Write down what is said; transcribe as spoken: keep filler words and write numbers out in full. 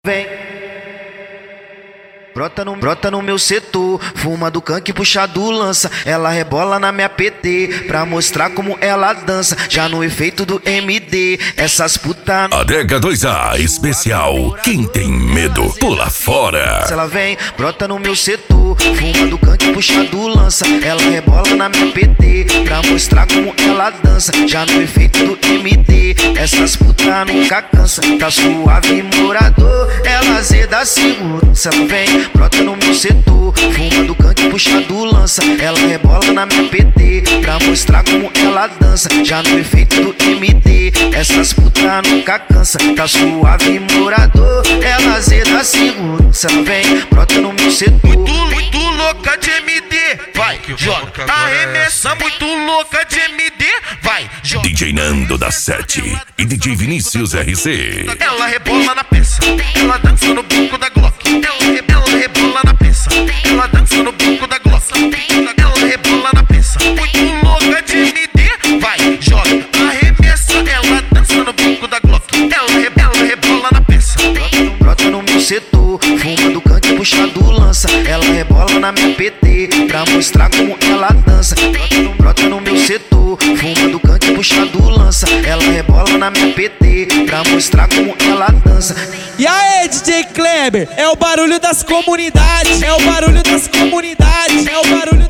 vem. Brota no, brota no meu setor, fuma do canque, puxa do lança. Ela rebola na minha P T, pra mostrar como ela dança. Já no efeito do M D, essas puta... Adega dois A especial, quem tem medo pula fora. Ela vem, brota no meu setor, fuma do canque, puxa do lança. Ela rebola na minha P T, pra mostrar como ela dança. Já no efeito do M D, essas puta nunca cansa. Tá suave morador, ela azeda segurança. Ela vem, brota no meu setor, fuma do canque, puxa do lança. Ela rebola na minha P T, pra mostrar como ela dança. Já no efeito do M D, essas puta nunca cansa. Tá suave morador, ela azeda segurança. Ela vem, brota no meu setor. Muito, muito louca de M D, vai, joga. Arremessa, muito louca de M D, vai, joga. D J Nando da Sete e D J Vinícius R C. Ela rebola na peça, ela dança no bico da Glock. Ela, ela rebola na peça, ela dança no bico da Glock. Ela rebola na peça, muito louca de M D, vai, joga. Arremessa, ela dança no bico da Glock. Ela, ela rebola na peça. Brota no meu setor, fuma do canque, puxa do lança. Ela rebola na minha P T, pra mostrar como ela dança. Brota no meu setor, fuma do canque, puxa do lança. Ela rebola na minha P T, pra mostrar como ela dança. E aí, D J Kleber, é o barulho das comunidades, é o barulho das comunidades, é o barulho